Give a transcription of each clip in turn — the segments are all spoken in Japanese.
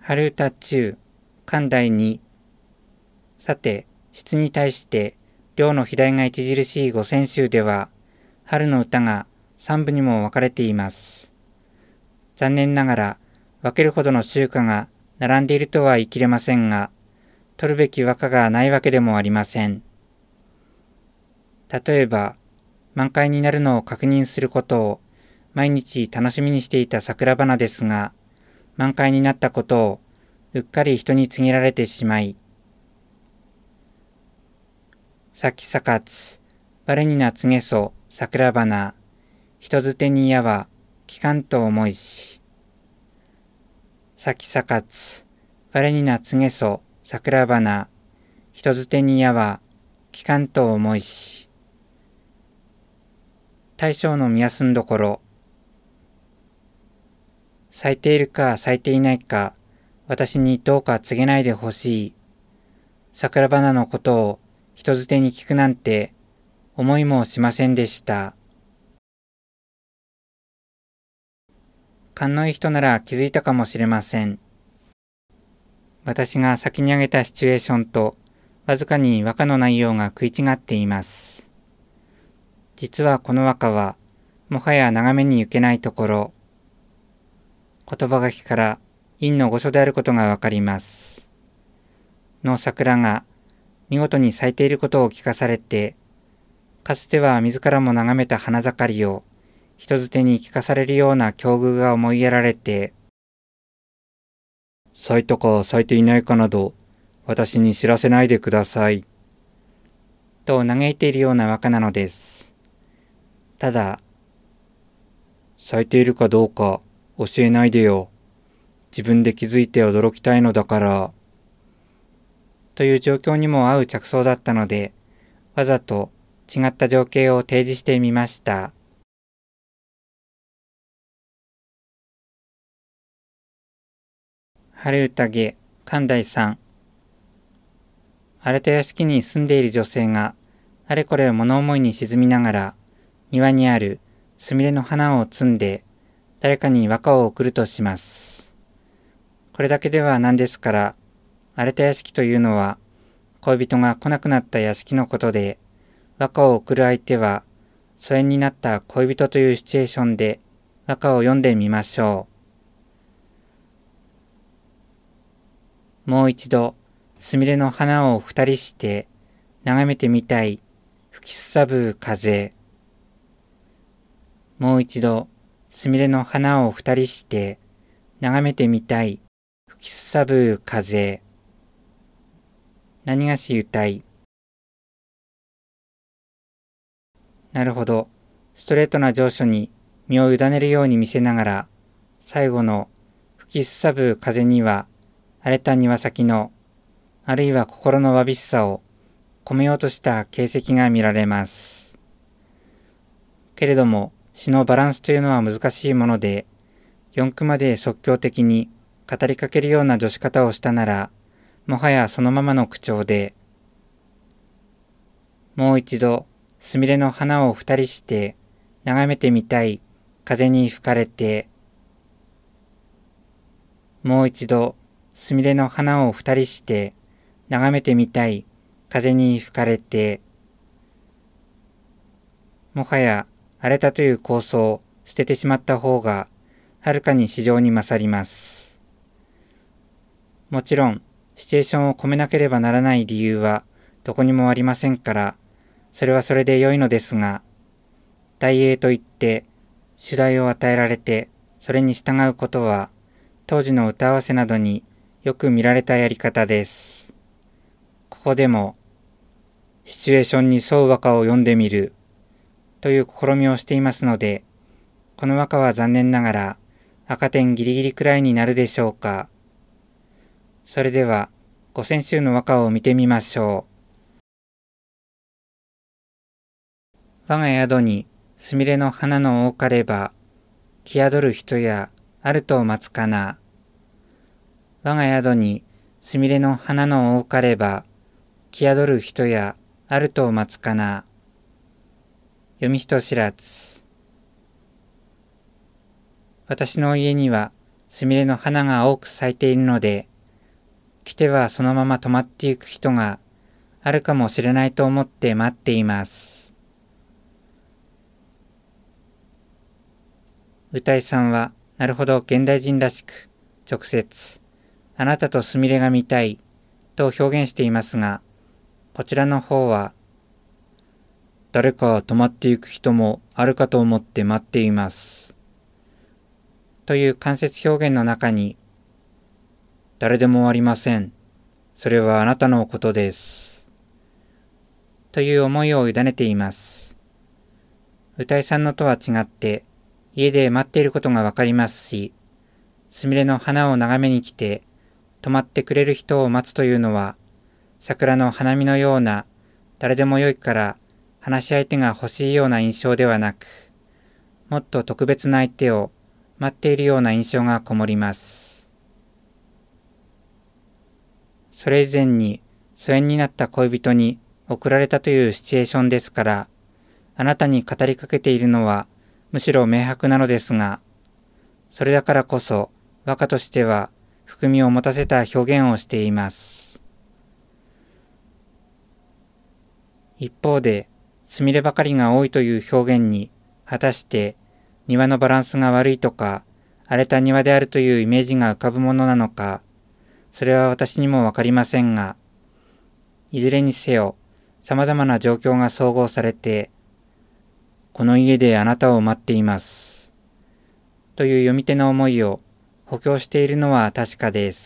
春歌中、漢第2。さて、質に対して、両の肥大が著しい五川集では、春の歌が3部にも分かれています。残念ながら、分けるほどの集歌が並んでいるとは言い切れませんが、取るべき和歌がないわけでもありません。例えば、満開になるのを確認することを毎日楽しみにしていた桜花ですが、満開になったことをうっかり人に告げられてしまい、咲き盛つ、我にな告げそ桜花、人づてにやは聞かんと思いし。咲き盛つ、我にな告げそ桜花、人づてにやは聞かんと思いし。大将の見やすんどころ、咲いているか咲いていないか、私にどうか告げないでほしい。桜花のことを人づてに聞くなんて思いもしませんでした。勘のいい人なら気づいたかもしれません。私が先に挙げたシチュエーションとわずかに和歌の内容が食い違っています。実はこの和歌はもはや眺めに行けないところ、言葉書きから陰の御所であることがわかります。の桜が見事に咲いていることを聞かされて、かつては自らも眺めた花盛りを人づてに聞かされるような境遇が思いやられて、咲いたか咲いていないかなど私に知らせないでください。と嘆いているような和歌なのです。ただ、咲いているかどうか教えないでよ。自分で気づいて驚きたいのだから。という状況にも合う着想だったので、わざと違った情景を提示してみました。春宴、漢第3。荒れた屋敷に住んでいる女性が、あれこれ物思いに沈みながら、庭にあるすみれの花を摘んで、誰かに和歌を贈るとします。これだけではなんですから、荒れた屋敷というのは、恋人が来なくなった屋敷のことで、和歌を贈る相手は、疎遠になった恋人というシチュエーションで、和歌を読んでみましょう。もう一度、すみれの花を二人して、眺めてみたい、吹きすさぶ風。もう一度、すみれの花を二人して、眺めてみたい、吹きすさぶ風。何がし歌い。なるほど。ストレートな上書に身を委ねるように見せながら、最後の吹きすさぶ風には、荒れた庭先の、あるいは心のわびしさを込めようとした形跡が見られます。けれども、詩のバランスというのは難しいもので、4句まで即興的に語りかけるような助詞方をしたなら、もはやそのままの口調で、もう一度、すみれの花を二人して、眺めてみたい、風に吹かれて、もう一度、すみれの花を二人して、眺めてみたい、風に吹かれて、もはや荒れたという構想を捨ててしまった方が、はるかに詩情に勝ります。もちろん、シチュエーションを込めなければならない理由はどこにもありませんから、それはそれで良いのですが、題詠といって主題を与えられてそれに従うことは当時の歌合わせなどによく見られたやり方です。ここでもシチュエーションに沿う和歌を読んでみるという試みをしていますので、この和歌は残念ながら赤点ギリギリくらいになるでしょうか。それでは五川集の和歌を見てみましょう。我が宿にすみれの花の多かれば、来宿る人やあると待つかな。我が宿にすみれの花の多かれば、来宿る人やあると待つかな。読み人知らず。私の家にはスミレの花が多く咲いているので、来てはそのまま止まっていく人があるかもしれないと思って待っています。歌いさんは、なるほど現代人らしく、直接、あなたとスミレが見たいと表現していますが、こちらの方は、誰か止まっていく人もあるかと思って待っています。という間接表現の中に、誰でもありません。それはあなたのことです。という思いを委ねています。歌いさんのとは違って、家で待っていることがわかりますし、スミレの花を眺めに来て、止まってくれる人を待つというのは、桜の花見のような誰でもよいから話し相手が欲しいような印象ではなく、もっと特別な相手を待っているような印象がこもります。それ以前に疎遠になった恋人に送られたというシチュエーションですから、あなたに語りかけているのはむしろ明白なのですが、それだからこそ和歌としては含みを持たせた表現をしています。一方で、スミレばかりが多いという表現に、果たして庭のバランスが悪いとか、荒れた庭であるというイメージが浮かぶものなのか、それは私にもわかりませんが、いずれにせよ、様々な状況が総合されて、この家であなたを待っています。という読み手の思いを補強しているのは確かです。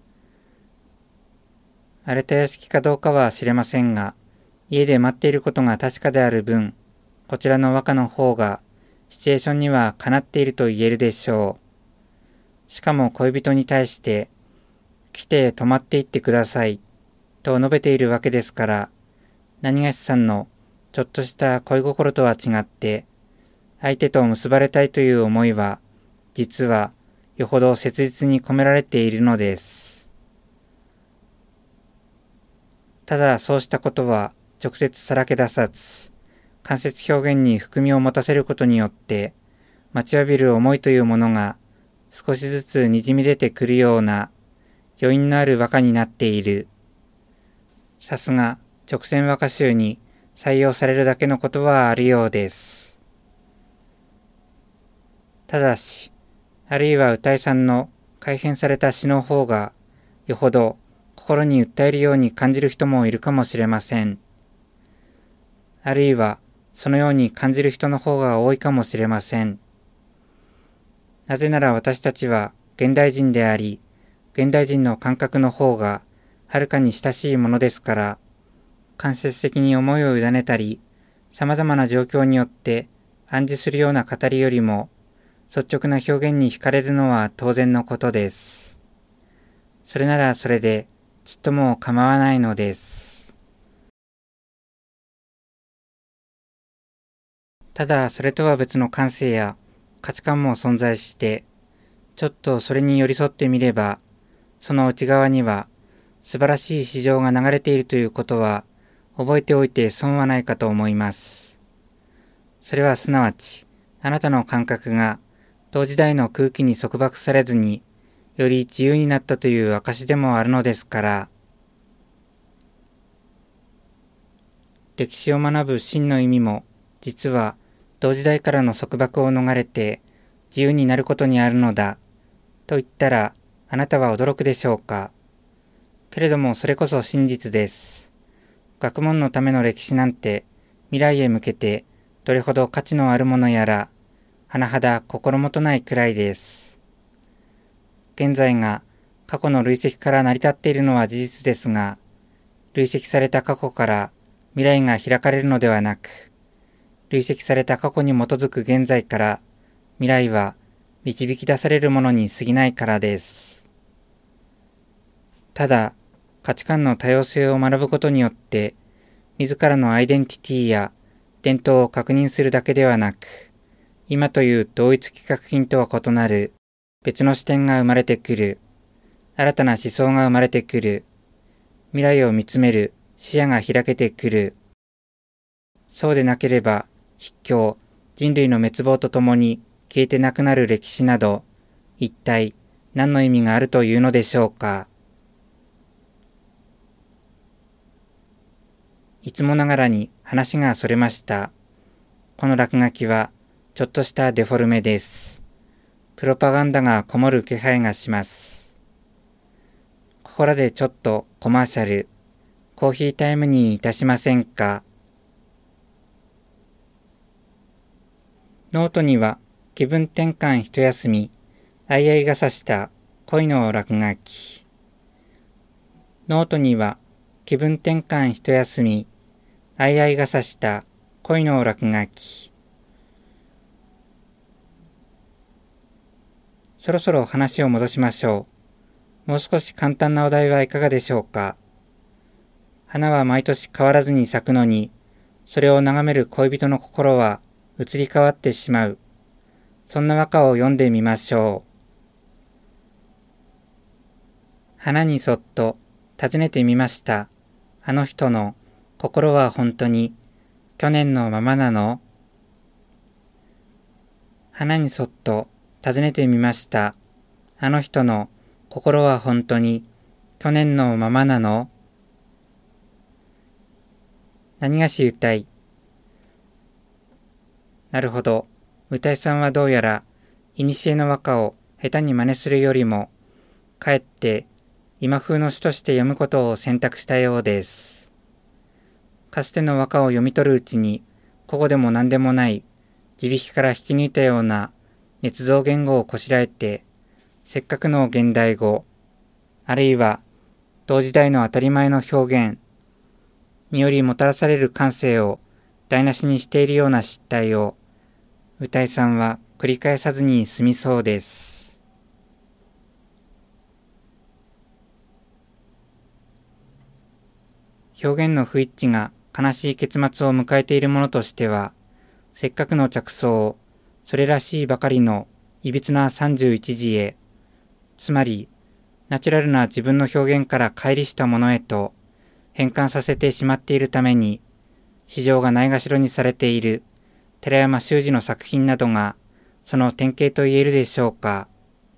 荒れた屋敷かどうかは知れませんが、家で待っていることが確かである分、こちらの和歌の方がシチュエーションにはかなっていると言えるでしょう。しかも恋人に対して、来て泊まっていってくださいと述べているわけですから、何がしさんのちょっとした恋心とは違って、相手と結ばれたいという思いは、実はよほど切実に込められているのです。ただそうしたことは直接さらけ出さず、間接表現に含みを持たせることによって、待ちわびる思いというものが少しずつにじみ出てくるような余韻のある和歌になっている。さすが直線和歌集に採用されるだけのことはあるようです。ただし、あるいは歌いさんの改編された詩の方がよほど心に訴えるように感じる人もいるかもしれません。あるいはそのように感じる人の方が多いかもしれません。なぜなら私たちは現代人であり、現代人の感覚の方がはるかに親しいものですから、間接的に思いを委ねたり、様々な状況によって暗示するような語りよりも、率直な表現に惹かれるのは当然のことです。それならそれでちっとも構わないのです。ただそれとは別の感性や価値観も存在して、ちょっとそれに寄り添ってみれば、その内側には素晴らしい詩情が流れているということは覚えておいて損はないかと思います。それはすなわち、あなたの感覚が同時代の空気に束縛されずに、より自由になったという証でもあるのですから、歴史を学ぶ真の意味も、実は同時代からの束縛を逃れて自由になることにあるのだ、と言ったらあなたは驚くでしょうか。けれどもそれこそ真実です。学問のための歴史なんて未来へ向けてどれほど価値のあるものやら甚だ心もとないくらいです。現在が過去の累積から成り立っているのは事実ですが、累積された過去から未来が開かれるのではなく、累積された過去に基づく現在から未来は導き出されるものに過ぎないからです。ただ、価値観の多様性を学ぶことによって、自らのアイデンティティや伝統を確認するだけではなく、今という同一規格品とは異なる別の視点が生まれてくる、新たな思想が生まれてくる、未来を見つめる視野が開けてくる。そうでなければ、筆境、人類の滅亡とともに消えてなくなる歴史など、 一体何の意味があるというのでしょうか。いつもながらに話がそれました。この落書きはちょっとしたデフォルメです。プロパガンダがこもる気配がします。ここらでちょっとコマーシャル、コーヒータイムにいたしませんか。ノートには気分転換一休み、相合いがさした恋の落書き。ノートには気分転換一休み、相合いがさした恋の落書き。そろそろ話を戻しましょう。もう少し簡単なお題はいかがでしょうか。花は毎年変わらずに咲くのに、それを眺める恋人の心は移り変わってしまう。そんな和歌を読んでみましょう。花にそっと尋ねてみました。あの人の心は本当に去年のままなの？花にそっと尋ねてみました。あの人の心は本当に去年のままなの？何がし歌い。なるほど。歌いさんはどうやら、古の和歌を下手に真似するよりも、かえって今風の詩として読むことを選択したようです。かつての和歌を読み取るうちに、古語でも何でもない、地引きから引き抜いたような捏造言語をこしらえて、せっかくの現代語、あるいは同時代の当たり前の表現によりもたらされる感性を台無しにしているような失態を、歌いさんは繰り返さずに済みそうです。表現の不一致が悲しい結末を迎えているものとしては、せっかくの着想をそれらしいばかりのいびつな31字へ、つまりナチュラルな自分の表現から乖離したものへと変換させてしまっているために、市場がないがしろにされている寺山修司の作品などがその典型と言えるでしょうか。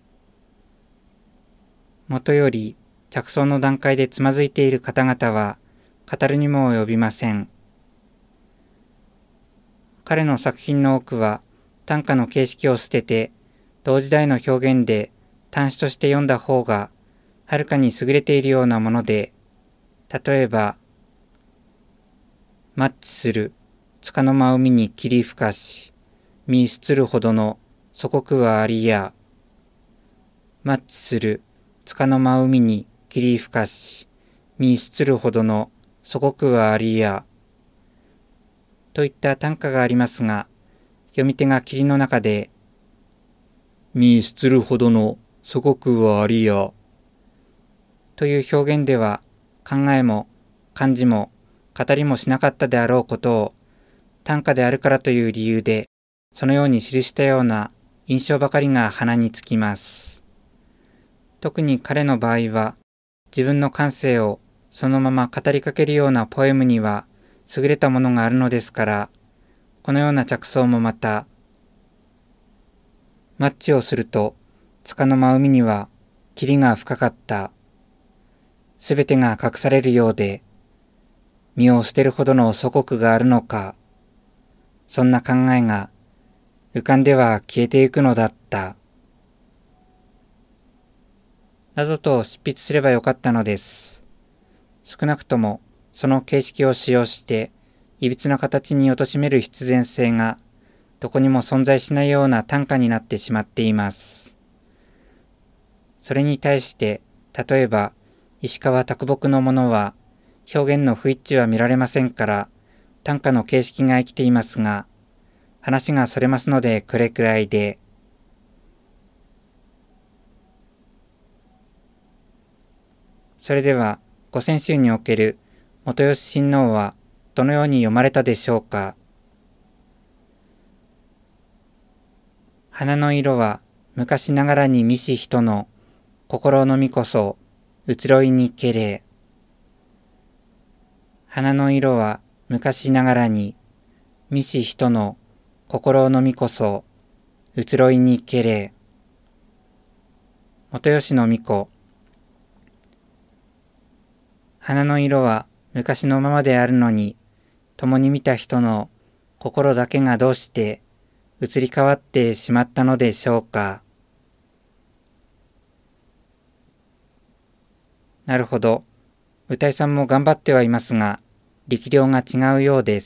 もとより着想の段階でつまずいている方々は語るにも及びません。彼の作品の多くは短歌の形式を捨てて同時代の表現で短詩として読んだ方がはるかに優れているようなもので、例えばマッチする束の間海に霧吹かし、身すつるほどの祖国はありや。マッチする束の間海に霧吹かし、身すつるほどの祖国はありや。といった短歌がありますが、読み手が霧の中で、身すつるほどの祖国はありや。という表現では、考えも漢字も語りもしなかったであろうことを、短歌であるからという理由で、そのように記したような印象ばかりが鼻につきます。特に彼の場合は、自分の感性をそのまま語りかけるようなポエムには優れたものがあるのですから、このような着想もまた、マッチをすると、束の間海には霧が深かった。すべてが隠されるようで、身を捨てるほどの祖国があるのか、そんな考えが浮かんでは消えていくのだった。などと執筆すればよかったのです。少なくともその形式を使用して、いびつな形に貶める必然性がどこにも存在しないような短歌になってしまっています。それに対して、例えば石川啄木のものは表現の不一致は見られませんから、短歌の形式が生きていますが、話がそれますのでこれくらいで。それでは、五川集における元吉親王はどのように読まれたでしょうか。花の色は昔ながらに見し人の心のみこそ移ろいにけれ。花の色は昔ながらに見し人の心のみこそ移ろいにけれ。 元吉の巫女。花の色は昔のままであるのに、共に見た人の心だけがどうして移り変わってしまったのでしょうか。なるほど。歌いさんも頑張ってはいますが、力量が違うようです。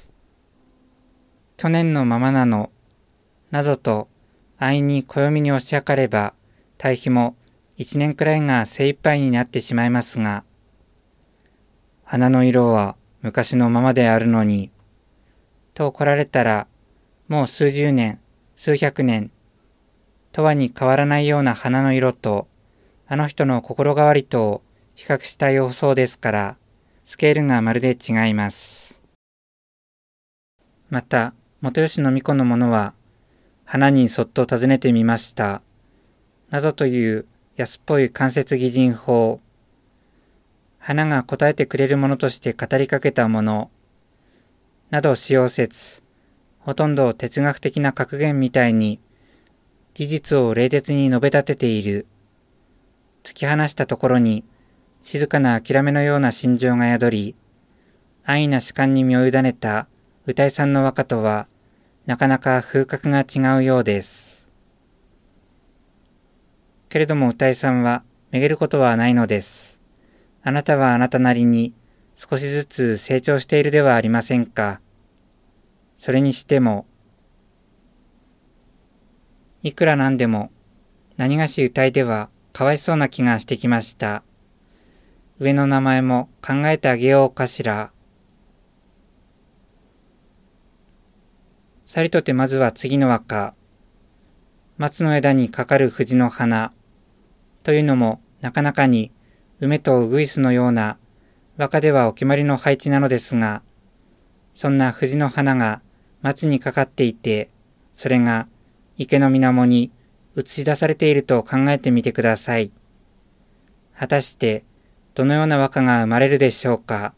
去年のままなの、などと安易に暦に押し量れば、対比も1年くらいが精一杯になってしまいますが、花の色は昔のままであるのに、と来られたら、もう数十年、数百年、とはに変わらないような花の色と、あの人の心変わりとを比較した様相ですから、スケールがまるで違います。また、元吉の巫女のものは、花にそっと尋ねてみました。などという安っぽい間接擬人法。花が答えてくれるものとして語りかけたもの。など使用説。ほとんど哲学的な格言みたいに、事実を冷徹に述べ立てている。突き放したところに、静かな諦めのような心情が宿り、安易な主観に身を委ねた歌いさんの和歌とは、なかなか風格が違うようです。けれども歌いさんはめげることはないのです。あなたはあなたなりに少しずつ成長しているではありませんか。それにしても、いくらなんでも何がし歌いではかわいそうな気がしてきました。上の名前も考えてあげようかしら。さりとてまずは次の和歌。松の枝にかかる藤の花。というのもなかなかに梅とウグイスのような和歌ではお決まりの配置なのですが、そんな藤の花が松にかかっていて、それが池の水面に映し出されていると考えてみてください。果たしてどのような和歌が生まれるでしょうか。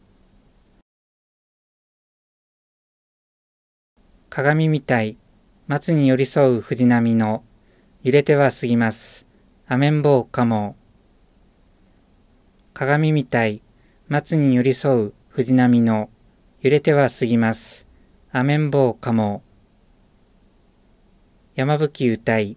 鏡みたい松に寄り添う藤波の揺れては過ぎますアメンボウカモ。鏡みたい松に寄り添う藤波の揺れては過ぎますアメンボウカモ。山吹歌い。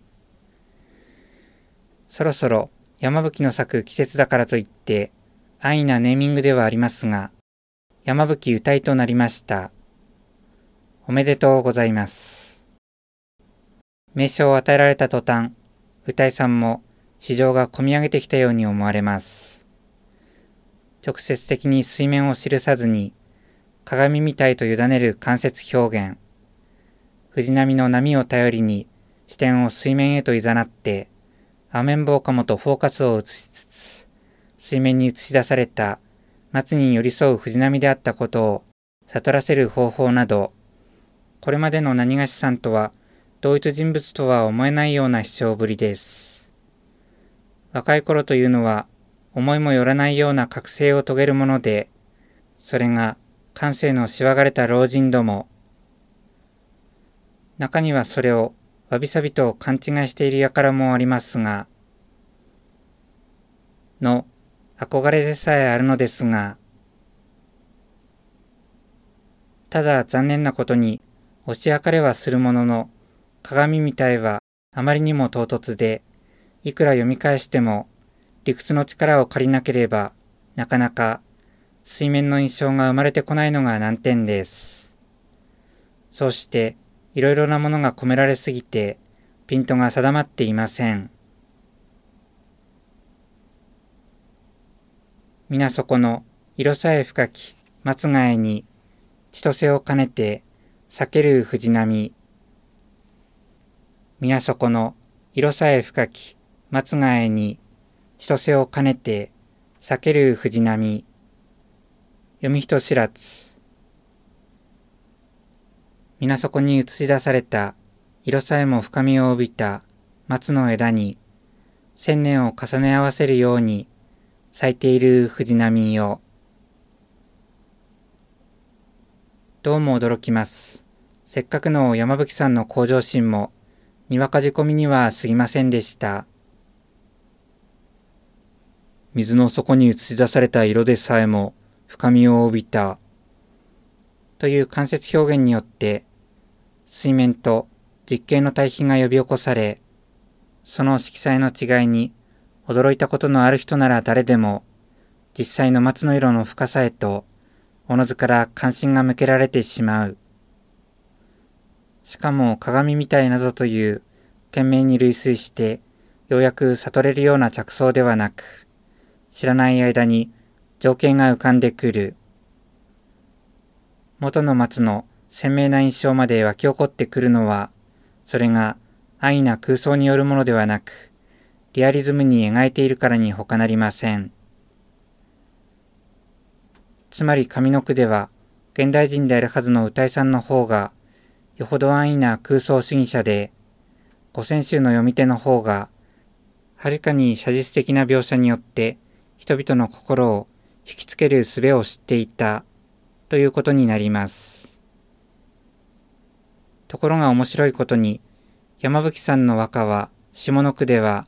そろそろ山吹の咲く季節だからといって安易なネーミングではありますが、山吹歌いとなりました。おめでとうございます。名称を与えられた途端、歌いさんも市場が込み上げてきたように思われます。直接的に水面を記さずに、鏡みたいと委ねる間接表現、藤波の波を頼りに視点を水面へと誘って、アメンボウカモとフォーカスを移しつつ、水面に映し出された松に寄り添う藤波であったことを悟らせる方法など、これまでの何がしさんとは同一人物とは思えないような主張ぶりです。若い頃というのは思いもよらないような覚醒を遂げるもので、それが感性のしわがれた老人ども。中にはそれをわびさびと勘違いしている輩もありますが、の憧れでさえあるのですが、ただ残念なことに、推し量れはするものの、鏡みたいはあまりにも唐突で、いくら読み返しても、理屈の力を借りなければ、なかなか水面の印象が生まれてこないのが難点です。そうして、いろいろなものが込められすぎて、ピントが定まっていません。皆そこの色さえ深き松ヶ江に、千歳を兼ねて、避ける藤波。皆そこの色さえ深き松ヶ江に千歳を兼ねて避ける藤波。読み人知らず。皆そこに映し出された色さえも深みを帯びた松の枝に千年を重ね合わせるように咲いている藤波よ。どうも驚きます。せっかくの山吹さんの向上心もにわか仕込みには過ぎませんでした。 水の底に映し出された色でさえも深みを帯びたという間接表現によって水面と実景の対比が呼び起こされ、その色彩の違いに驚いたことのある人なら誰でも実際の松の色の深さへとおのずから関心が向けられてしまう。しかも鏡みたいなどという懸命に類推してようやく悟れるような着想ではなく、知らない間に情景が浮かんでくる。元の松の鮮明な印象まで湧き起こってくるのは、それが安易な空想によるものではなく、リアリズムに描いているからに他なりません。つまり上の句では、現代人であるはずの歌いさんの方が、よほど安易な空想主義者で、五川集の読み手の方が、はるかに写実的な描写によって人々の心を引きつける術を知っていたということになります。ところが面白いことに、山吹さんの和歌は下の句では、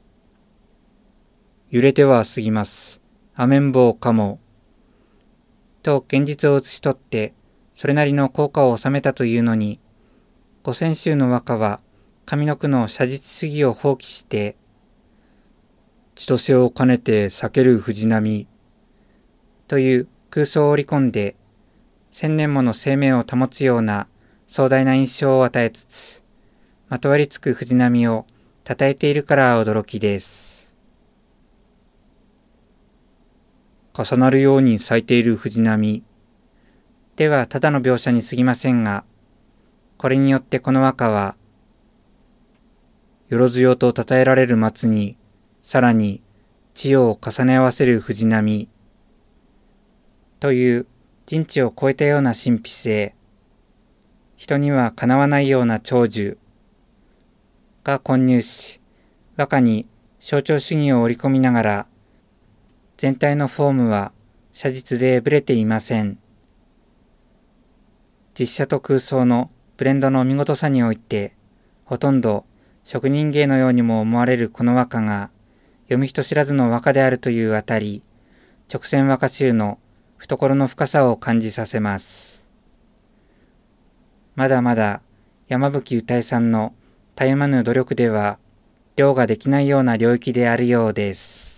揺れては過ぎます。アメンボウかも。と現実を写し取ってそれなりの効果を収めたというのに、五川集の和歌は上の句の写実主義を放棄して千歳を兼ねて避ける藤波という空想を織り込んで千年もの生命を保つような壮大な印象を与えつつ、まとわりつく藤波を称えているから驚きです。重なるように咲いている藤波ではただの描写に過ぎませんが、これによってこの和歌は、よろずよと称えられる松に、さらに地を重ね合わせる藤波という人知を超えたような神秘性、人にはかなわないような長寿が混入し、和歌に象徴主義を織り込みながら、全体のフォームは写実でぶれていません。実写と空想のブレンドの見事さにおいて、ほとんど職人芸のようにも思われるこの和歌が、読み人知らずの和歌であるというあたり、直線和歌集の懐の深さを感じさせます。まだまだ山吹歌江さんのたゆまぬ努力では、量ができないような領域であるようです。